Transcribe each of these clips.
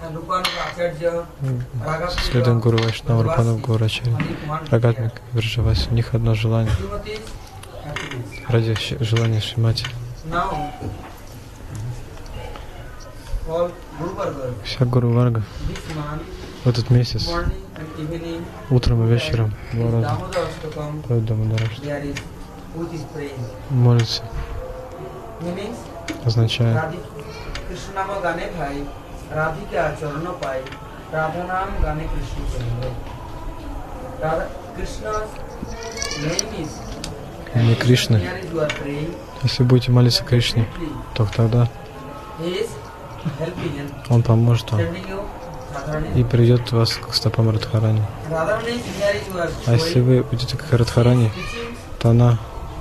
Следуем Гуру Вайшнава, Рупану Гаурачарья, Рагатмик, Вриджаваси. У них одно желание. Ради желания Шримати. Вся Гуру Варга в этот месяц, утром и вечером, 2 раза, поют Дамодараштакам, молится, означает не Кришна. Если будете молиться Кришне, то тогда Он поможет вам и приведет вас к стопам Радхарани. А если вы будете как Радхарани, то она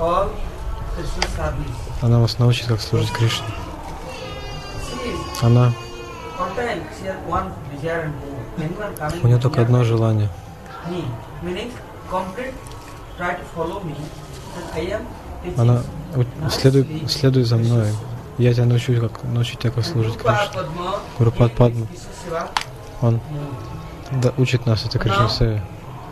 вас научит, как служить Кришне. У нее только одно желание. Она следуй за мной. Я тебя научу тебя, как служить Кришне. Гурупад Падма, он учит нас это Кришна Севе.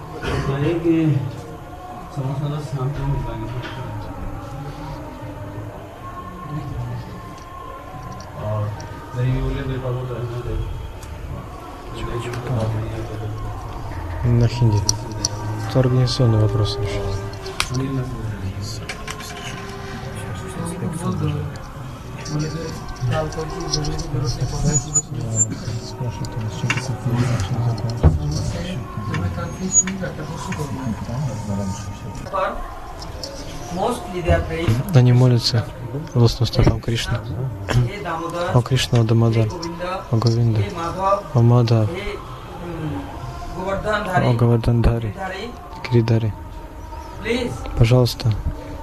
На хинди. Это организационный вопрос. Они молятся лотосным стопам Кришны. О Кришна, о Дамодар, о Говинда, о Мадхав, о Говардхандари, Гиридхари. Пожалуйста,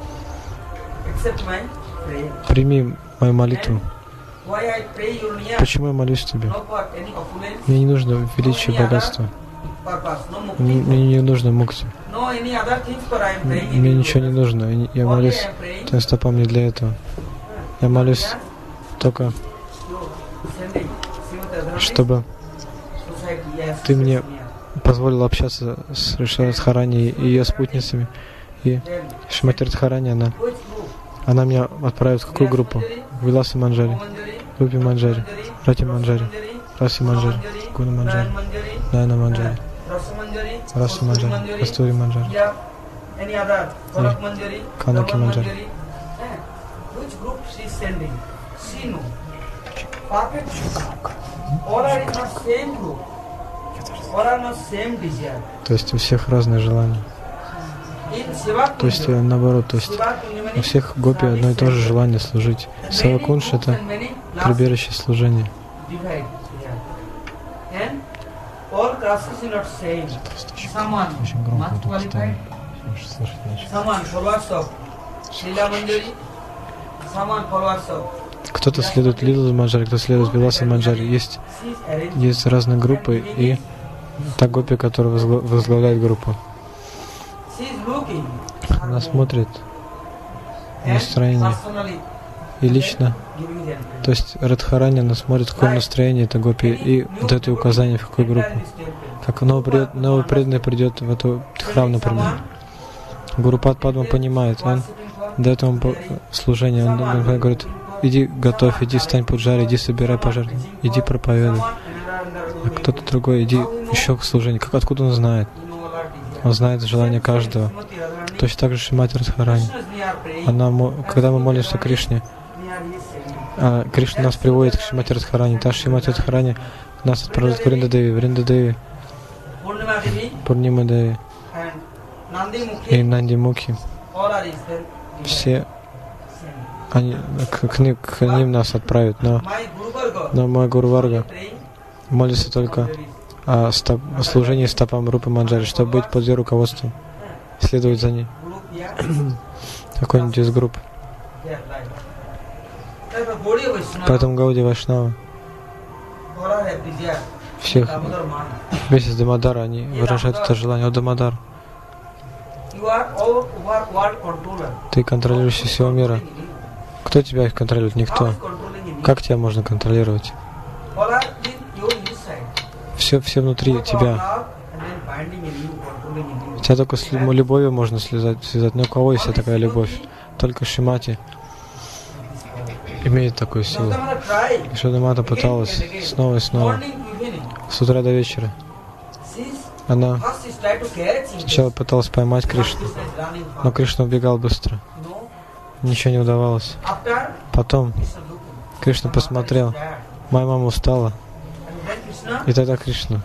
прими мою молитву. Почему я молюсь тебе? Мне не нужно величие, богатство. Мне не нужно мукти. Мне ничего не нужно. Я молюсь твоим стопам не для этого. Я молюсь только, чтобы ты мне позволил общаться с Радхарани и ее спутницами. И Шримати Радхарани, она меня отправит в какую группу? Виласа Манджари, Рупи Манджари, Рати Манджари, Раси Манджари, Гуна Манджари, Найна Манджари, Раса Манджари, Кастури Манджари, и Канаки Манджари. То есть у всех разные желания. То есть наоборот, то есть у всех гопи одно и то же желание служить. Савакунш — это прибежище служения. Очень громко тут стало. Кто-то следует Лилу Манджари, кто следует Виласа Манджари. Есть разные группы, и та гопи, которая возглавляет группу. Она смотрит настроение и лично, то есть Радхарани, она смотрит, в каком настроении эта гопи, и дает ей указания, в какую группу. Как новый преданный придет в эту храм, например. Гурупад Падма понимает, он дает ему служение, он говорит: иди готовь, иди стань пуджари, иди собирай пожертвования, иди проповедуй. А кто-то другой, иди еще к служению. Откуда он знает? Он знает желание каждого. Точно так же Шримати Радхарани. Когда мы молимся Кришне, Кришна нас приводит к Шримати Радхарани. Та Шримати Радхарани нас отправляет к Вриндадеви, Пурнима Деви и Нанди Мукхи. Все они к ним нас отправят. Но мой Гуру Варга молится только о служении стопам Рупы Манджари, чтобы быть под ее руководством, следовать за ней. Какой-нибудь из групп. Поэтому Гауди Вайшнава всех вместе с Дамодара они выражают это желание. О Дамодар, ты контролирующий всего мира. Кто тебя контролирует? Никто. Как тебя можно контролировать? Все внутри тебя. Тебя только с любовью можно связать. Но у кого есть такая любовь? Только Шримати имеет такую силу. Ешода-мата пыталась снова и снова, с утра до вечера. Она сначала пыталась поймать Кришну, но Кришна убегал быстро. Ничего не удавалось. Потом Кришна посмотрел, моя мама устала. И тогда Кришна,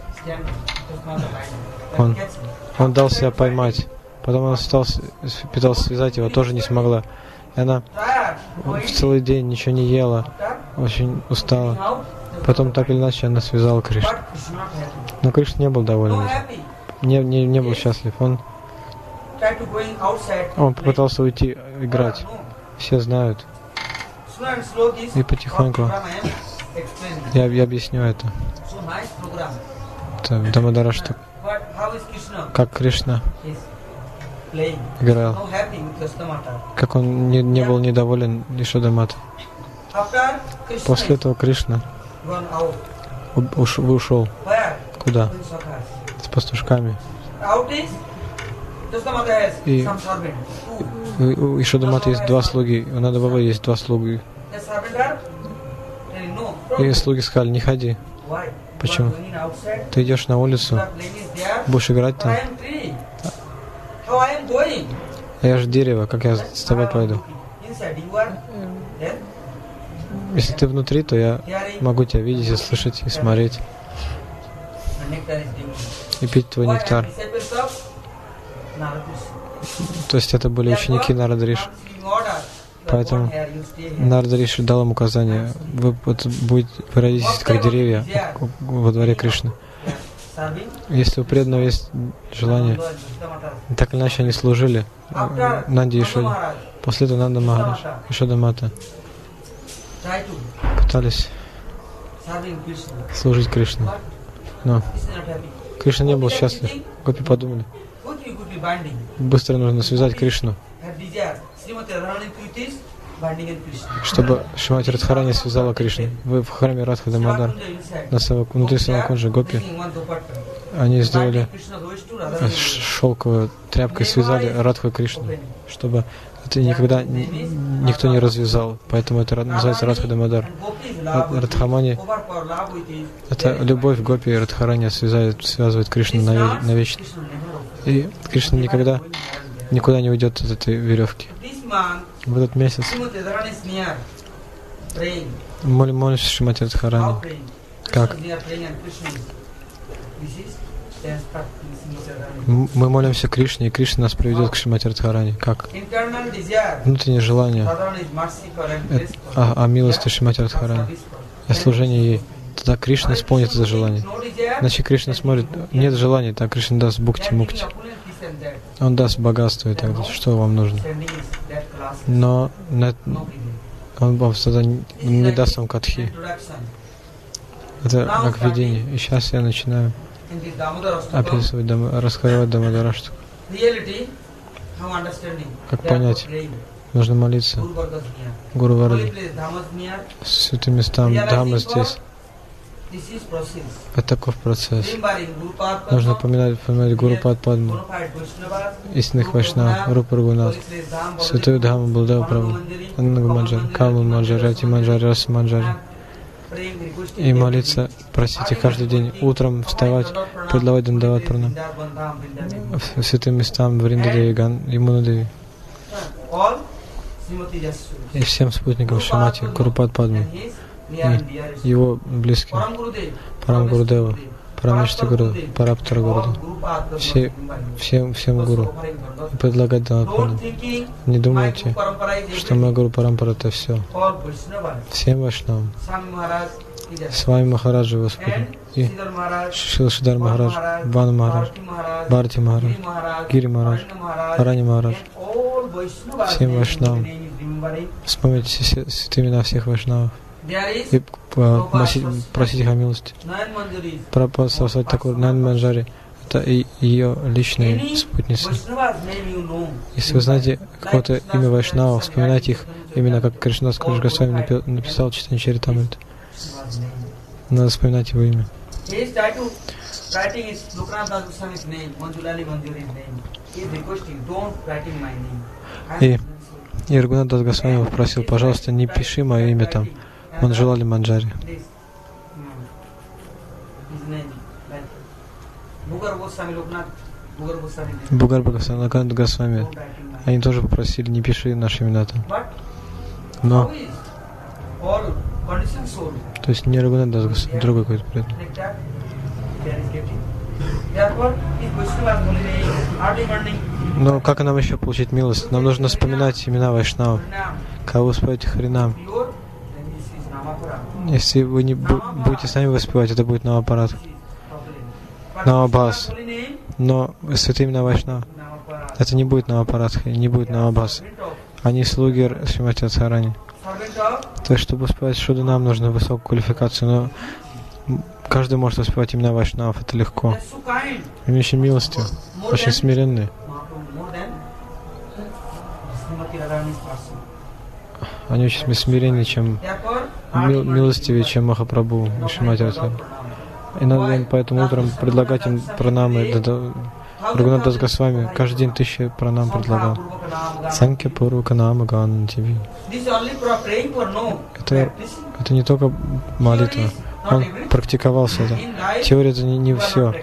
он дал себя поймать. Потом она пыталась связать его, тоже не смогла. И она в целый день ничего не ела, очень устала. Потом так или иначе она связала Кришну. Но Кришна не был доволен этим. Не был счастлив. Он попытался уйти играть. Все знают. И потихоньку я объясню это. Это Дамодараштак. Как Кришна играл. Как он не был недоволен Ешода-матой. После этого Кришна ушел. Куда? С пастушками. И у Ешода-маты есть два слуги. У Нанда-бабы есть два слуги. И слуги сказали, не ходи. Почему? Ты идешь на улицу, будешь играть там. Я же дерево, как я с тобой пойду? Если ты внутри, то я могу тебя видеть и слышать, и смотреть, и пить твой нектар. То есть это были ученики Нарада Риши. Поэтому Нарада Риши дал им указание: вы родитесь как деревья во дворе Кришны. Если у преданного есть желание, так или иначе они служили Нанди и Ешоде. После этого Нанда Махарадж, Ешода-мата пытались служить Кришне. Но Кришна не был счастлив. Гопи подумали: быстро нужно связать Кришну, чтобы Шримати Радхарани связала Кришну. Вы в храме Радха-дамодар внутри Савакунджи Гопи, они сделали шелковую тряпкой, связали Радху и Кришну, чтобы это никогда никто не развязал. Поэтому это называется Радха-дамодар. Радхамани — это любовь Гопи и Радхарани связывает Кришну навечно. И Кришна никогда никуда не уйдет от этой веревки. В этот месяц молимся Шримати Радхарани. Как? Мы молимся Кришне, и Кришна нас приведет к Шримати Радхарани. Как? Внутреннее желание о милости Шримати Радхарани, о служении ей. Тогда Кришна исполнит это желание. Иначе Кришна смотрит, нет желания, так Кришна даст бхукти-мукти. Он даст богатство и так далее. Что вам нужно? Но он вам тогда не даст вам катхи. Это как видение. И сейчас я начинаю описывать, раскрывать Дамодараштаку. Как понять? Нужно молиться Гуру Варги. Святым местам Дхамма здесь. Это таков процесс. Нужно поминать Гуру Падму, истинных Вайшнав, Рупа Рагунат, Святую Дхамму Балдева Прабху, Анангу Манджари, Каму Манджари, Ати Манджари, Раса Манджари. И молиться, просите каждый день, утром вставать, предлагать Дандават Пранам святым местам Вриндадеви, Ямунадеви и всем спутникам Шримати, Гуру Падму и его близким, Парам Гурудева, Парамишти Гуру, Параптара Гуру, всем Гуру, и предлагать Дхаммапрану. Не думайте, что моя Гуру Парампара — это все. Всем Вайшнавам, с вами Махараджа Господи, и Шрила Шридар Махарадж, Бхану Махарадж, Бхарати Махарадж, Гири Махарадж, Арани Махарадж, всем Вайшнавам. Вспомните имена всех Вайшнавов и просить их о милости. Прабхупада такой Найн Манджари — это и ее личные спутницы. Если вы знаете какое-то имя Вайшнава, вспоминайте их именно, как Кришнадас Госвами написал Чайтанья Чаритамриту. Надо вспоминать его имя. И Рагунат Дас Госвами попросил, пожалуйста, не пиши мое имя там. Манджулали Манджари. Бугар Госвами, Рагунат Госвами. Они тоже попросили, не пиши наши имена там. Но, то есть не Рагунат Дас Госвами, другой какой-то преданный. Но как нам еще получить милость? Нам нужно вспоминать имена Вайшнава. Кого вы споете Харинам? Если вы не будете сами воспевать, это будет Навапарат. Навабас. Но святые имена Вайшнава, это не будет Навапарадха, не будет Навабас. Они слуги Шримати Радхарани. То есть, чтобы воспевать Шуду, нам нужно высокую квалификацию, но каждый может воспевать имена Вайшнавов, это легко. Они очень милостивы, очень смиренные. Они очень смиреннее, чем милостивее, чем Махапрабху и Шримати Радхарани. И надо им поэтому утром предлагать им пранамы. Рагунат Дас Госвами каждый день 1000 пранам предлагал. Санкья Пурвака Нама Ган Тиви. Это не только молитва. Он практиковался это. Теория это не все.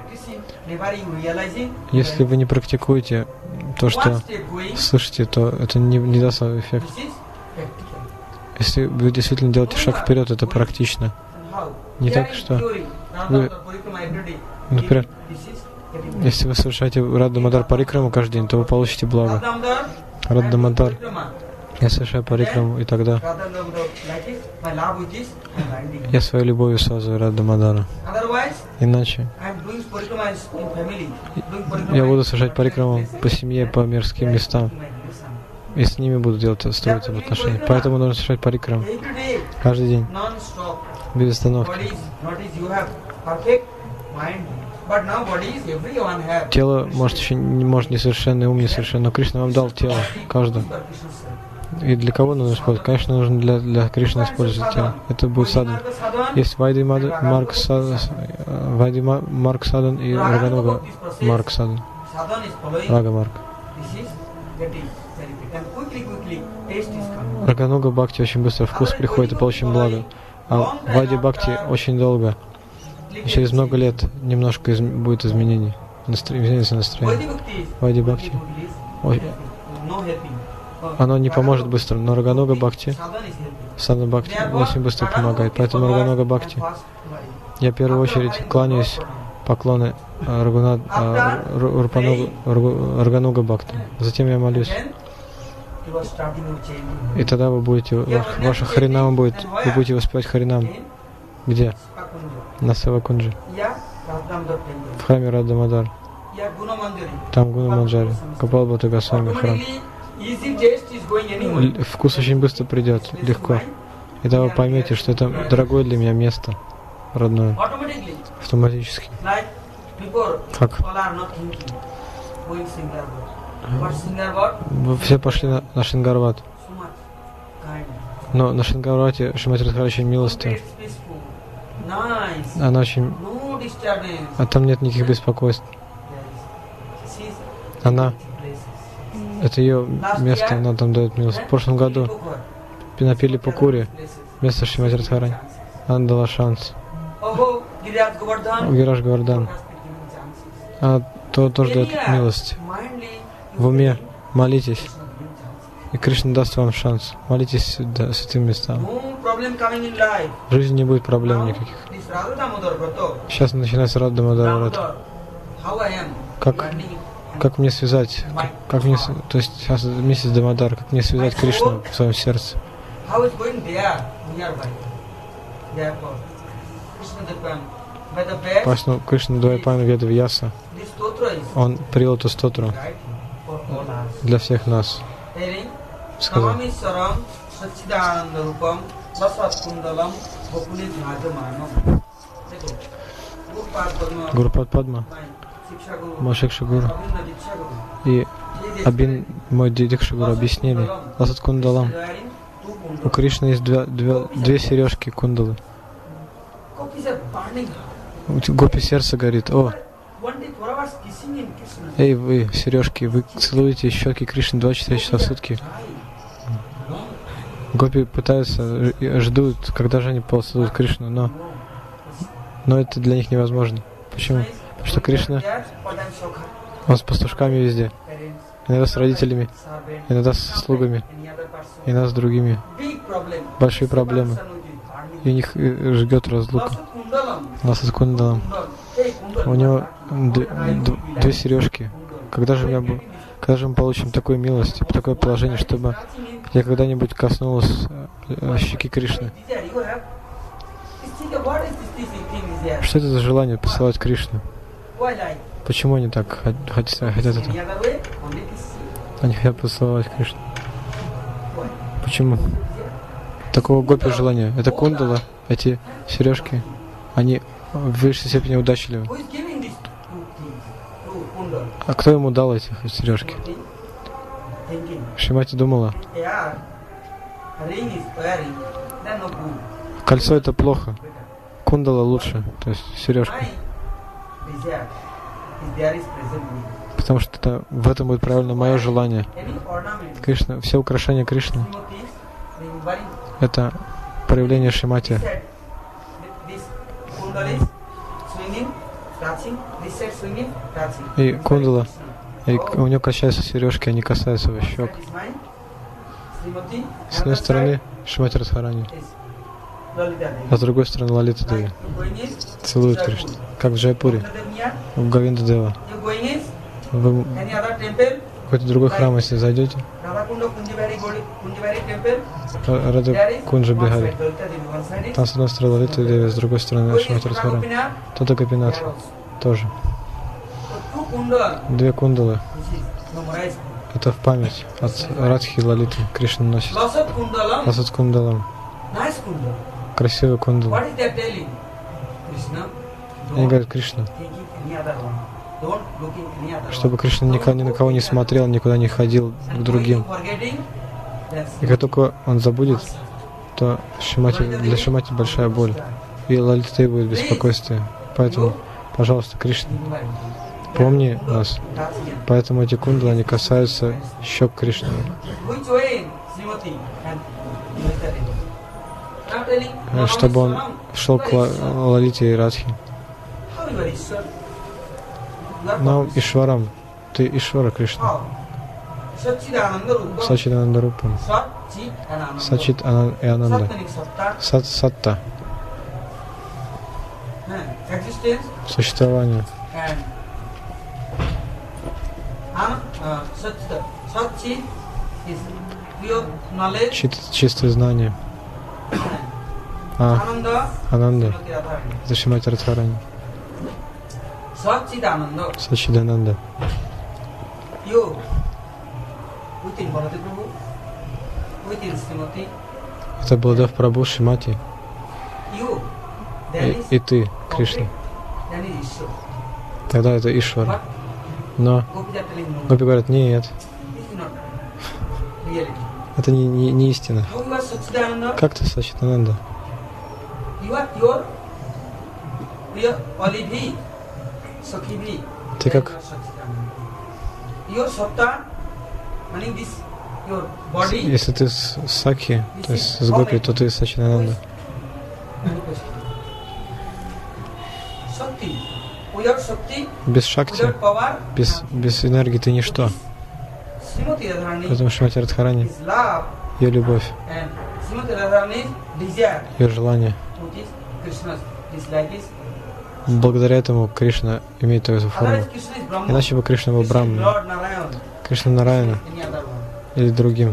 Если вы не практикуете то, что слышите, то это не даст эффект. Если вы действительно делаете шаг вперед, это практично. Не так, что вы, например, если вы совершаете Радха-Мадар Парикраму каждый день, то вы получите благо. Радха-Мадар, я совершаю Парикраму, и тогда я своей любовью связываю Радха-Мадара. Иначе я буду совершать Парикраму по семье, по мирским местам, и с ними буду строить отношения. Поэтому нужно совершать Парикраму каждый день, без остановки. Тело может несовершенное, ум несовершенный, но Кришна вам дал тело, каждому. И для кого нужно использовать? Конечно, нужно для Кришны использовать тело. Это будет садан. Есть Вайди Марк Садан и Рагануга Марк Садан. Рага Марк. Рагануга Бхакти очень быстро, вкус приходит и получим благо. А Вайди Бхакти очень долго. Через много лет немножко будет изменений. Изменится настроение. Вайди Бхакти. Оно не поможет быстро, но Рагануга Бхакти, Садана Бхакти очень быстро помогает. Поэтому Рагануга Бхакти. Я в первую очередь кланяюсь поклоны Рагануга Бхакти. Затем я молюсь. И тогда вы будете, ваша Харинама будет, вы будете воспевать Харинам. Где? На Севакунджи. В храме Радха-Мадар. Там Гуна Манджари. Гопал Бхатта Госвами храм. Вкус очень быстро придет, легко. И тогда вы поймете, что это дорогое для меня место, родное. Автоматически. Как? Вы все пошли на Шингарват. Но на Шингарвате Шримати Радхарани очень милостива. Она очень... А там нет никаких беспокойств. Она... Это ее место, она там дает милость. В прошлом году напили Пукури, место Шримати Радхарани. Она дала шанс. Гираж Говардан. А то тоже дает милость. В уме молитесь, и Кришна даст вам шанс. Молитесь святым местам. В жизни не будет проблем никаких. Сейчас начинается Радха-Мадар Врата. Как мне связать, то есть сейчас месяц Дамодар, как мне связать Кришну в своем сердце? Поэтому Кришна Двайпайна Веда Вьяса, он привел эту стотру для всех нас. Сказал. Гурупад Падма, Машикша Гуру и Абин, мой Дикша Гуру, объяснили. Ласат Кундалам. У Кришны есть две сережки кундалы. Гопи сердце горит. О, эй, вы, сережки, вы целуете щеки Кришны 24 часа в сутки. Гопи пытаются, ждут, когда же они поцелуют Кришну, но это для них невозможно. Почему? Потому что Кришна, он с пастушками везде. Иногда с родителями, иногда с слугами, иногда с другими. Большие проблемы. И у них ждет разлука. Ласат Кундалам. У него две сережки. Когда же мы получим такую милость, такое положение, чтобы я когда-нибудь коснулась щеки Кришны? Что это за желание посылать Кришну? Почему они так хотят это? Они хотят поцеловать Кришну. Почему? Такого гопи желания. Это кундала, эти сережки, они в высшей степени удачливы. А кто ему дал эти сережки? Шримати думала. Кольцо это плохо. Кундала лучше, то есть сережка. Потому что в этом будет правильно мое желание. Кришна, все украшения Кришны — это проявление Шримати. И кундала, и у нее качаются сережки, они касаются его щек. С одной стороны Шримати Радхарани, а с другой стороны Лалита Деви целует Кришну, как в Джайпуре, в Говинда Дева. Вы в какой-то другой храм, если зайдете, Рада Кунджа Бихари, там с одной стороны Лалита Деви, с другой стороны Шримати Радхарани, Тата Гопинат тоже. Две кундалы. Это в память от Радхи и Лалиты Кришна носит. Ласат Кундалам. Красивый кундал. Они говорят Кришна, чтобы Кришна ни на кого не смотрел, никуда не ходил к другим. И как только он забудет, то для Шримати большая боль. И Лалиты будет беспокойствие. Поэтому, пожалуйста, Кришна, помни нас. Поэтому эти кундалы, они касаются щек Кришны. Чтобы он шел к Лалите и Радхи. Но Ишварам, ты Ишвара Кришна. Сачидананда Рупам. Сачит и Ананда. Сатта. Существование. Чистое знание. Ананда. Это Шримати Радхарани. Сачидананда. Это Баладев Прабху, Шримати. И ты, Кришна. Тогда это Ишвара. Но Гопи говорят, нет. Это не истина. Как ты, Сачидананда? Ты как? Если ты с Сакхи, то есть с Гопи, то ты Сачидананда. Без шакти, без энергии ты ничто. Поэтому Шримати Радхарани, ее любовь, ее желание. Благодаря этому Кришна имеет эту форму. Иначе бы Кришна был Брахманом, Кришна Нараяна или другим.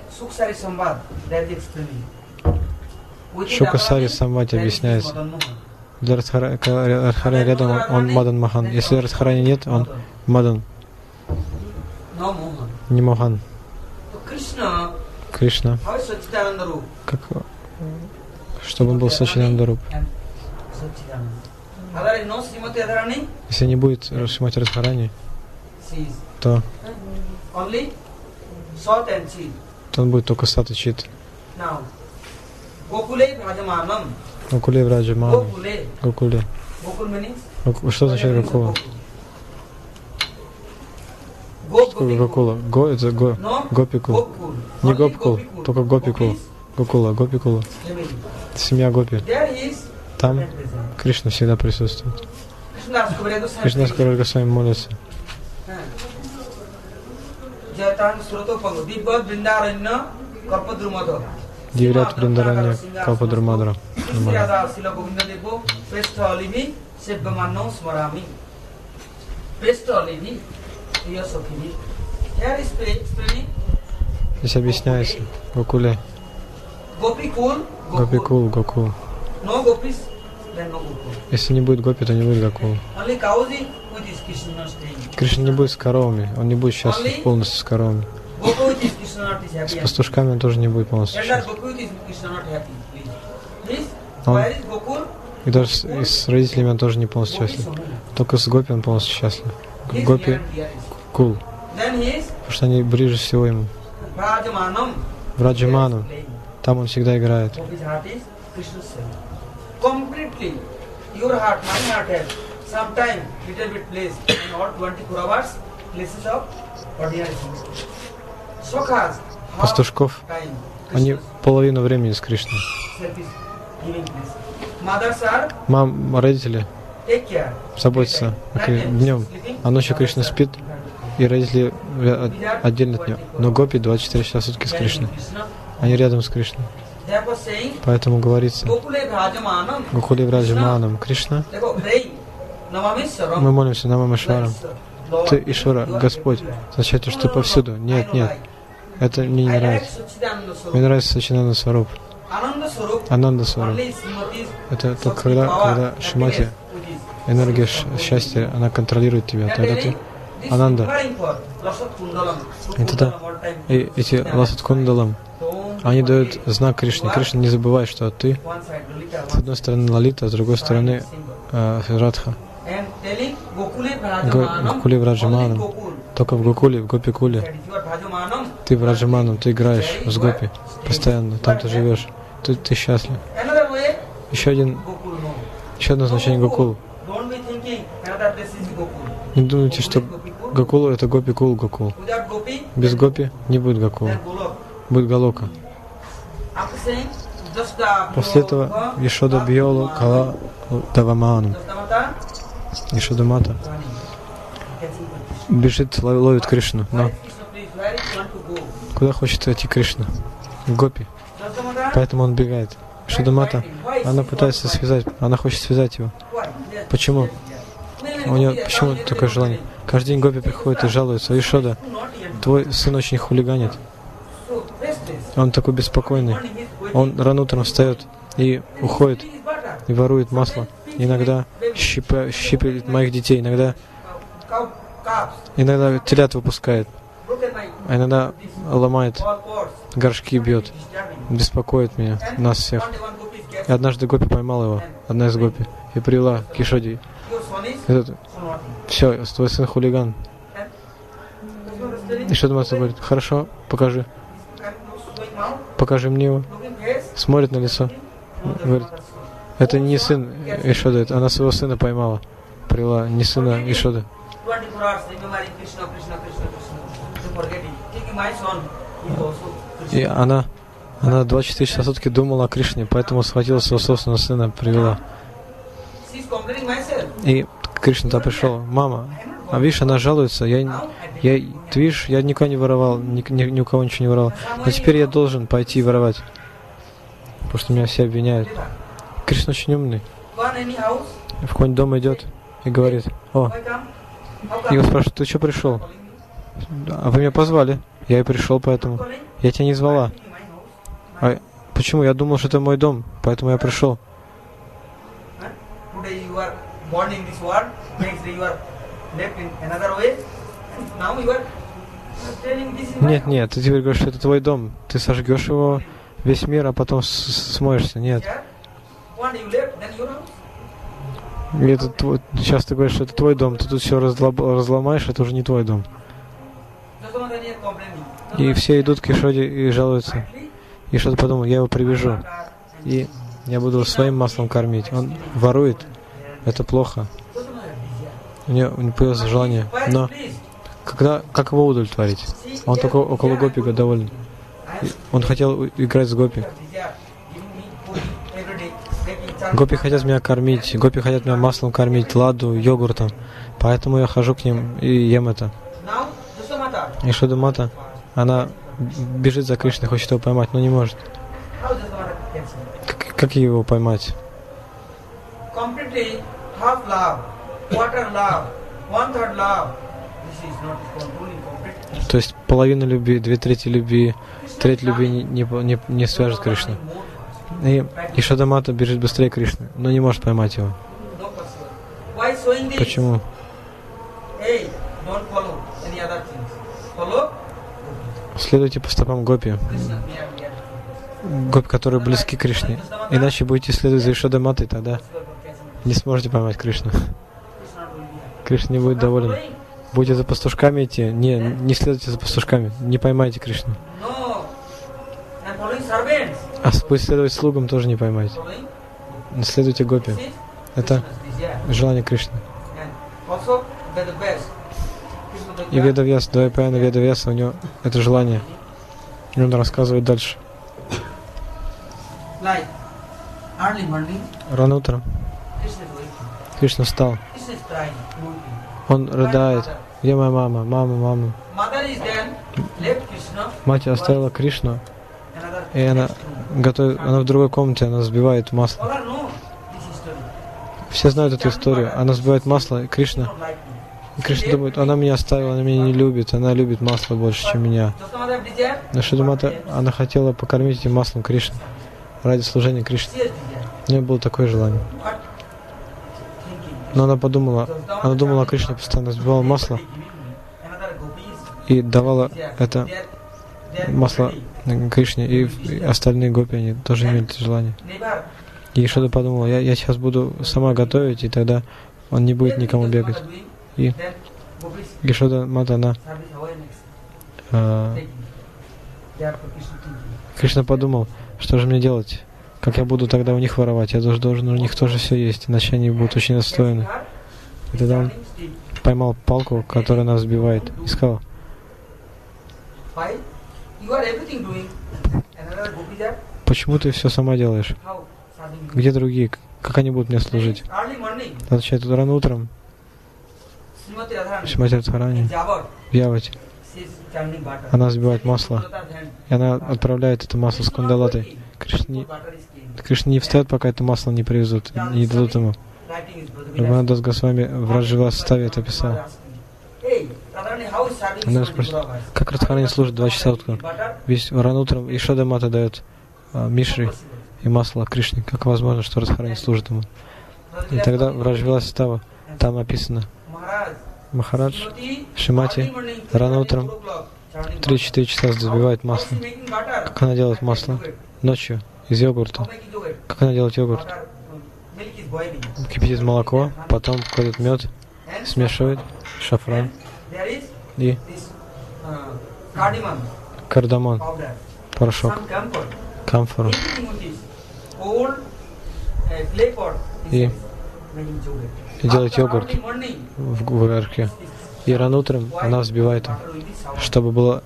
Шукасари Самвати объясняется. Для Радхарани рядом он Мадан Махан. Если Радхарани нет, он Мадан. Не Мохан. Кришна. Как, чтобы он был Сачидананда Руп. Если не будет Шримати Радхарани, то он будет только Сат и Чит. Гокуле Враджаманам. Гокуле. Что означает Гокула? Что Гокула? Го это го. Гопикул. Не Гопкул, только Гопикул. Гокула, Гопикула. Семья Гопи. Там Кришна всегда присутствует. Кришна скоро с вами молится. Диврят Вриндаранья Калпадрумадра. Здесь объясняется Гокуле. Гопикул, Гокул. Если не будет Гопи, то не будет Гокул. Кришна не будет с коровами, он не будет счастлив полностью с коровами. С пастушками он тоже не будет полностью счастлив. И даже с родителями он тоже не полностью счастлив. Только с Гопи он полностью счастлив. Гопи кул. Потому что они ближе всего ему. Враджаману. Там он всегда играет. Пастушков, они половину времени с Кришной. Родители заботятся днем, а ночью Кришна спит, и родители отдельно от него. Но Гопи 24 часа в сутки с Кришной. Они рядом с Кришной. Поэтому говорится Гокуле Враджаманам Кришна. Мы молимся Намамишварам. Ты Ишвара, Господь. Означает, что ты повсюду. Нет, нет. Это мне не нравится. Мне нравится Сачинанда Сваруп. Ананда Сваруп. Это только когда Шимати, энергия счастья, она контролирует тебя. Тогда ты Ананда. И тогда эти Ласат Кундалам, они дают знак Кришне. Кришна, не забывай, что ты с одной стороны Лалита, а с другой стороны Радха. Гокуле Враджаманам. Только в Гокуле, в Гопикуле. Ты Враджаманам, ты играешь с Гопи постоянно, там ты живешь, ты счастлив. Еще одно значение Гокул. Не думайте, что Гокул это Гопикул Гокул. Без Гопи не будет Гокула. Будет Галока. После этого Ешода Бьолу Кала Даваману. Ешода Мата бежит, ловит Кришну. Но куда хочет идти Кришна? В Гопи. Поэтому он бегает. Ешода Мата, она пытается связать, она хочет связать его. Почему? У нее почему такое желание? Каждый день Гопи приходит и жалуется: Ешода, твой сын очень хулиганит. Он такой беспокойный. Он рано утром встает и уходит, и ворует масло. Иногда щипает моих детей, иногда телят выпускает, а иногда ломает горшки, бьет, беспокоит меня, нас всех. И однажды Гопи поймала его, одна из Гопи, и привела к Ешоде. Все, твой сын хулиган. И что думает, говорит: хорошо, покажи мне его. Смотрит на лицо, говорит: это не сын Ешоды, она своего сына поймала, привела, не сына Ешоды. И она 24 часа в сутки думала о Кришне, поэтому схватила своего собственного сына, привела. И Кришна туда пришел: мама, а видишь, она жалуется, ты видишь, я никого не воровал, ни у кого ничего не воровал, но теперь я должен пойти воровать, потому что меня все обвиняют. Кришна очень умный. В какой-нибудь дом идет и говорит: о, его спрашивают: ты что пришел? А вы меня позвали. Я и пришел, поэтому. Я тебя не звала. А почему? Я думал, что это мой дом, поэтому я пришел. Нет, ты теперь говоришь, что это твой дом. Ты сожгешь его, весь мир, а потом смоешься. Нет. И это сейчас ты говоришь, что это твой дом, ты тут все разломаешь, это уже не твой дом. И все идут к Ешоде и жалуются. Ешода подумал: я его привяжу, и я буду своим маслом кормить. Он ворует, это плохо. У него появилось желание. Но как его удовлетворить? Он только около гопи доволен. Он хотел играть с гопи. Гопи хотят меня кормить, гопи хотят меня маслом кормить, ладу, йогуртом. Поэтому я хожу к ним и ем это. И Яшода Мата, она бежит за Кришной, хочет его поймать, но не может. Как его поймать? То есть половина любви, 2/3 любви, треть любви не свяжет Кришну. И Яшода Мата бежит быстрее Кришны, но не может поймать его. Почему? Следуйте по стопам гопи. Гопи, которые близки к Кришне. Иначе будете следовать за Яшода Матой, тогда не сможете поймать Кришну. Кришна не будет доволен. Будете за пастушками идти? Не следуйте за пастушками. Не поймайте Кришну. А пусть следовать слугам тоже не поймаете. Следуйте гопи. Это желание Кришны. И Ведавьяса, Двайпаяна Ведавьяса, у него это желание. И он рассказывает дальше. Рано утром Кришна встал. Он рыдает. Где моя мама? Мама. Мать оставила Кришну. И она готовит, она в другой комнате, она взбивает масло. Все знают эту историю. Она взбивает масло, и Кришна думает, она меня оставила, она меня не любит, она любит масло больше, чем меня. Но Яшода Мата, она хотела покормить этим маслом Кришну ради служения Кришне. У нее было такое желание. Но она думала о Кришне, постоянно взбивала масло и давала это масло Кришне, и остальные гопи, они тоже имели это желание. И Яшода подумала, я сейчас буду сама готовить, и тогда он не будет никому бегать. И Яшода Мата, она Кришна подумал, что же мне делать? Как я буду тогда у них воровать? Я должен у них тоже все есть, иначе они будут очень расстроены. И тогда он поймал палку, которая нас сбивает, и сказал, почему ты все сама делаешь? Где другие? Как они будут мне служить? Отвечает, рано утром Шримати Радхарани в Явате. Она взбивает масло, и она отправляет это масло с Кундалатой. Кришна не встает, пока это масло не привезут, не дадут ему. Рагхунат Дас Госвами в Радживаставе это писал. Она спросит, как Радхарани служит 2 часа утром? Весь рано утром Яшода Мата дает мишри и масло Кришне. Как возможно, что Радхарани служит ему? И тогда в Радживаставе там написано, Махарадж Шримати рано утром 3-4 часа взбивает масло. Как она делает масло? Ночью из йогурта. Как она делает йогурт? Кипятит молоко, потом кладет мед, смешивает, шафран и кардамон, порошок, камфору и делает йогурт в горшке. И рано утром она взбивает, чтобы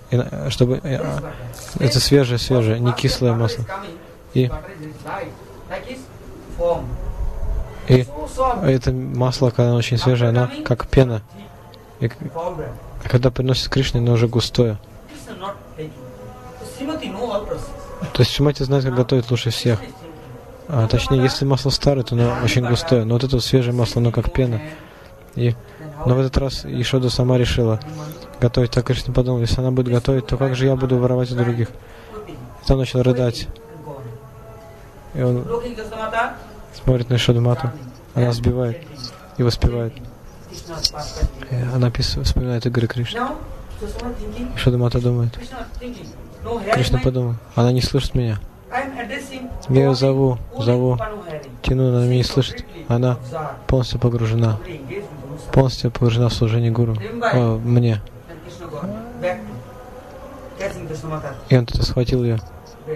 это свежее, не кислое масло. И это масло, когда оно очень свежее, оно как пена. И когда приносит Кришне, оно уже густое. То есть Шримати знает, как готовить лучше всех. Точнее, если масло старое, то оно очень густое. Но вот это свежее масло, оно как пена. Но в этот раз Яшода сама решила готовить. Так Кришна подумал, если она будет готовить, то как же я буду воровать у других? И он начал рыдать. И он смотрит на Яшоду Мату. Она сбивает и воспевает. И она вспоминает игры Кришны. Яшода Мата думает. Кришна подумал, она не слышит меня. Я ее зову, тяну, она меня не слышит. Она полностью погружена в служение Гуру, мне. И он тогда схватил ее.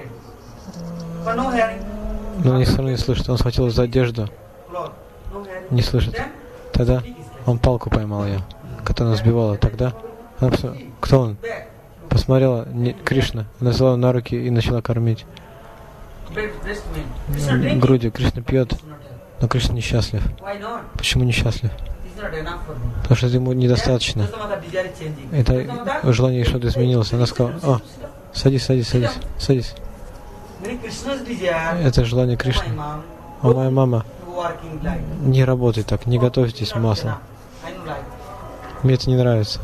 Но она все равно не слышит. Он схватил за одежду. не слышит. Тогда он палку поймал ее, которая сбивала. Тогда она посмотрела, кто он? Посмотрела, Кришна. Она взяла на руки и начала кормить. Грудью. Кришна пьет, но Кришна несчастлив. Почему несчастлив? Потому что ему недостаточно. Это желание что-то изменилось. Она сказала: о, садись. Это желание Кришны. А моя мама: не работай так, не готовьтесь масло. Мне это не нравится.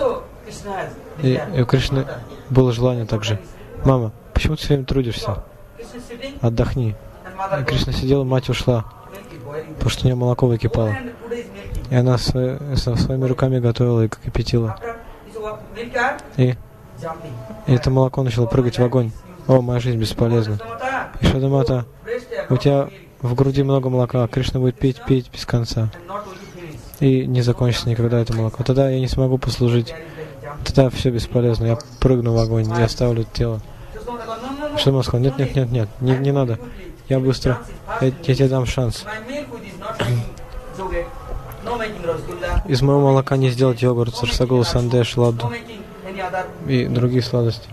И у Кришны было желание также: мама, почему ты все время трудишься? Отдохни. И Кришна сидела, мать ушла, потому что у нее молоко выкипало. И она своими руками готовила и кипятила. И это молоко начало прыгать в огонь. О, моя жизнь бесполезна. Ишода-мата, у тебя в груди много молока, Кришна будет пить без конца. И не закончится никогда это молоко. Тогда я не смогу послужить. Тогда все бесполезно. Я прыгну в огонь, я оставлю тело. Ишода-мата сказал: нет, не надо. Я быстро, я тебе дам шанс. Из моего молока не сделать йогурт, сарсагул, сандеш, ладу и другие сладости.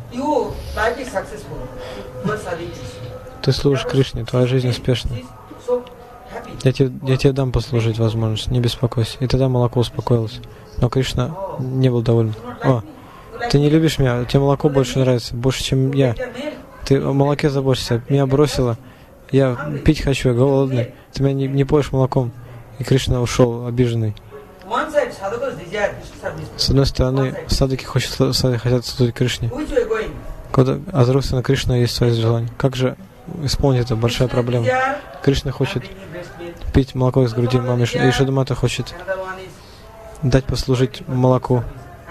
Ты служишь Кришне, твоя жизнь успешна. Я тебе дам послужить возможность, не беспокойся. И тогда молоко успокоилось. Но Кришна не был доволен. О, ты не любишь меня, тебе молоко больше нравится, больше, чем я. Ты о молоке заботишься, меня бросила. Я пить хочу, я голодный. Ты меня не поешь молоком. И Кришна ушел, обиженный. С одной стороны, садаки хотят служить Кришне. А с другой стороны, Кришна есть свои желания. Как же исполнить это? Большая проблема. Кришна хочет пить молоко из груди мамы. И Ишода-мата хочет дать послужить молоку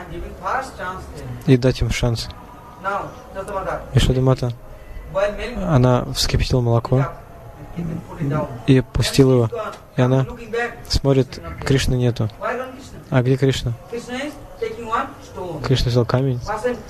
и дать им шанс. Ишода-мата, она вскипятила молоко и пустила его. И она смотрит, Кришны нету. А где Кришна? Кришна взял камень.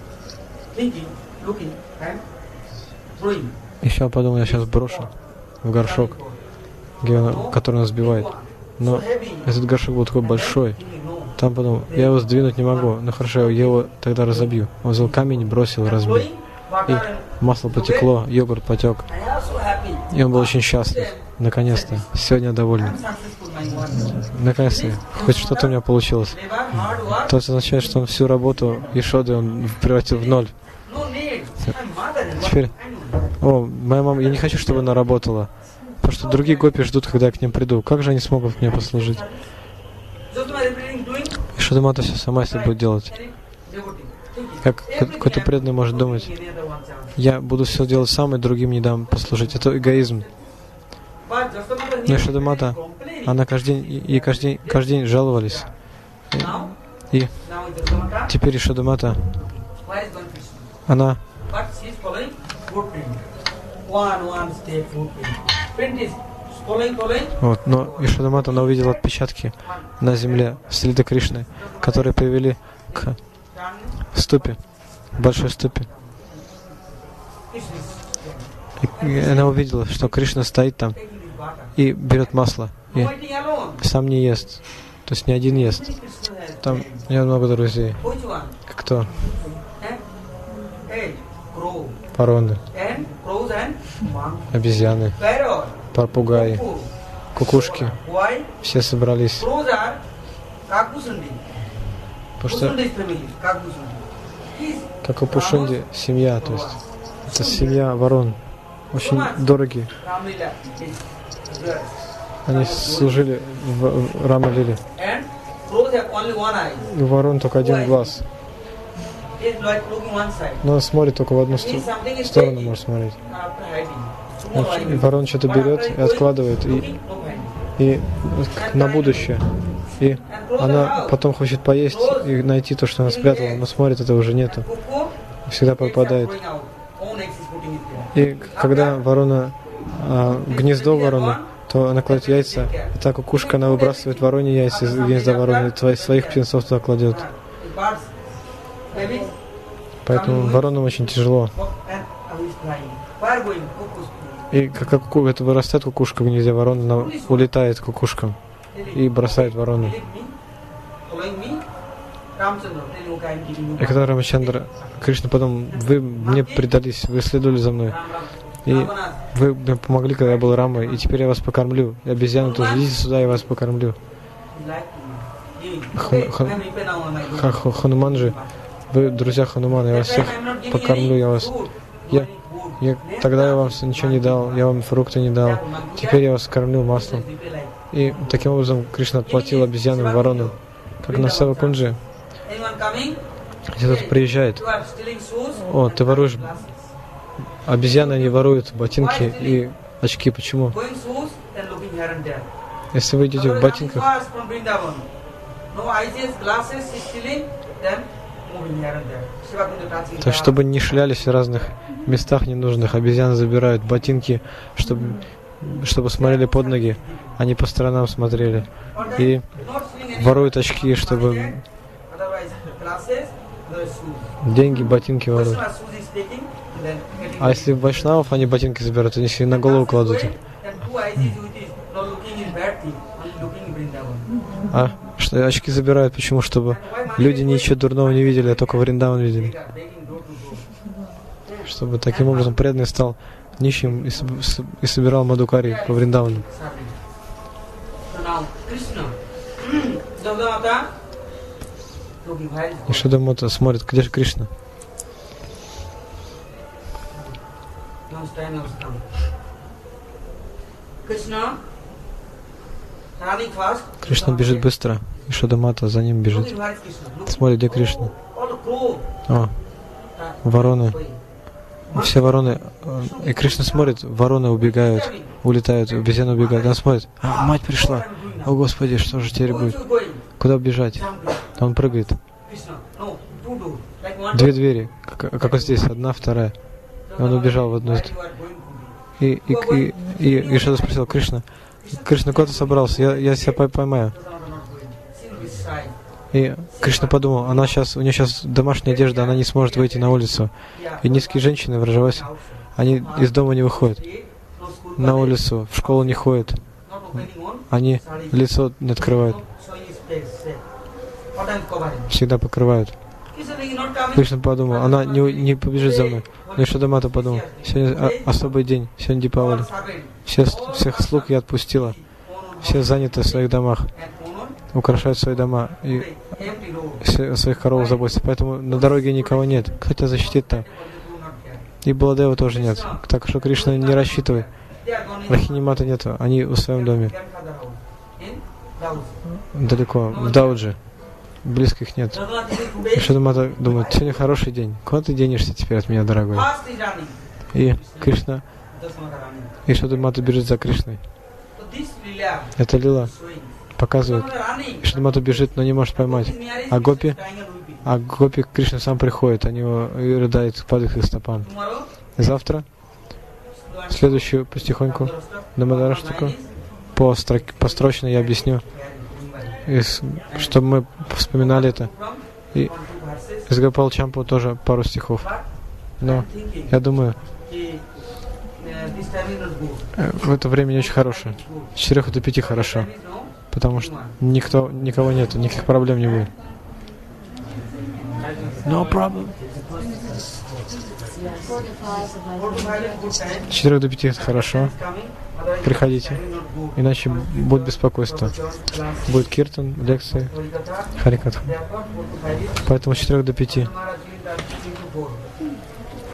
Еще я подумал, я сейчас брошу в горшок, который он сбивает. Но этот горшок был такой большой. Там подумал, я его сдвинуть не могу. Ну хорошо, я его тогда разобью. Он взял камень, бросил, разбил. И масло потекло, йогурт потек. И он был очень счастлив. Наконец-то. Сегодня доволен. Наконец-то. Хоть что-то у него получилось. То означает, что он всю работу Ишоды он превратил в ноль. Теперь, моя мама, я не хочу, чтобы она работала. Потому что другие гопи ждут, когда я к ним приду. Как же они смогут мне послужить? Ишода-мата все сама себе будет делать. Как какой-то преданный может думать: я буду все делать сам и другим не дам послужить. Это эгоизм. Но Ишода-мата, она каждый день жаловались. И теперь Ишода-мата, она но Ишода-мата, она увидела отпечатки на земле следы Кришны, которые привели к ступе, большой ступе. И она увидела, что Кришна стоит там и берет масло, и сам не ест. То есть не один ест. Там у него много друзей. Кто? Вороны, обезьяны, попугаи, кукушки. Все собрались. Потому что как у Пушунди семья, то есть это семья ворон, очень дорогие. Они служили в Рама-лиле. У ворон только один глаз. Но он смотрит только в одну сторону, может смотреть. И ворон что-то берет и откладывает и на будущее. И она потом хочет поесть и найти то, что она спрятала, но смотрит, это уже нету. Всегда пропадает. И когда ворона, гнездо вороны, то она кладет яйца, и та кукушка, она выбрасывает вороньи яйца из гнезда вороны, своих птенцов туда кладет. Поэтому воронам очень тяжело. И как это вырастает кукушка в гнезде ворон, она улетает кукушкам. и бросает ворону. И когда Рамачандра, Кришна потом, вы мне предались, вы следовали за мной. И вы мне помогли, когда я был Рамой, и теперь я вас покормлю. И обезьяны тоже, идите сюда, я вас покормлю. Хануман же, вы друзья Ханумана, я вас всех покормлю, тогда я вам ничего не дал, я вам фрукты не дал, теперь я вас кормлю маслом. И таким образом Кришна отплатил обезьянам, воронам. Как на Севакунджи, если кто-то приезжает, о, ты воруешь, обезьяны, они воруют ботинки и очки. Почему? Если вы идете в ботинках, то чтобы не шлялись в разных местах ненужных, обезьяны забирают ботинки, чтобы смотрели под ноги, они по сторонам смотрели. И воруют очки, чтобы деньги, ботинки воруют. А если вайшнавов они ботинки забирают, они себе на голову кладут. А что очки забирают, почему? Чтобы люди ничего дурного не видели, а только Вриндаван видели. Чтобы таким образом преданный стал нищим и собирал Мадхукари по Вриндавану. И Шадамата смотрит, где же Кришна? Кришна бежит быстро, и Шадамата за ним бежит. Смотрит, где Кришна. О, вороны. Все вороны. И Кришна смотрит, вороны убегают, улетают, обезьяны убегают. Она смотрит, мать пришла. О, Господи, что же теперь будет? Куда бежать? Он прыгает. Две двери, как вот здесь, одна, вторая. И он убежал в одну из... И Шада спросил, Кришна, куда ты собрался? Я себя поймаю. И Кришна подумал, у нее сейчас домашняя одежда, она не сможет выйти на улицу. И низкие женщины в Раджавасе, они из дома не выходят. На улицу, в школу не ходят. Они лицо не открывают. Всегда покрывают. Кришна подумал, она не побежит за мной. Но Шадамата подумал, сегодня особый день, сегодня Дипавали. Всех слуг я отпустила. Все заняты в своих домах, украшают свои дома и о своих коровах заботятся. Поэтому на дороге никого нет. Кто тебя защитит там? И Баладева тоже нет. Так что Кришна не рассчитывай. Рахини-мата нету, они в своем доме. Далеко, в Дауджи. Близких нет. И Шадамата думает, сегодня хороший день. Куда ты денешься теперь от меня, дорогой? И Кришна, и Шадамата бежит за Кришной. Это лила показывает. И Шадамата бежит, но не может поймать. А гопи Кришна сам приходит, они его рыдают, падают к их стопам. Завтра, следующую потихоньку, Дамадараштаку, построчно я объясню, чтобы мы вспоминали это. И из Гопал Чампу тоже пару стихов. Но я думаю, в это время не очень хорошее. С 4 до 5 хорошо. Потому что никого нет, никаких проблем не будет. No problem. С 4 до 5 это хорошо. Приходите. Иначе будет беспокойство. Будет киртан, лекции, харикатха. Поэтому с 4 до 5.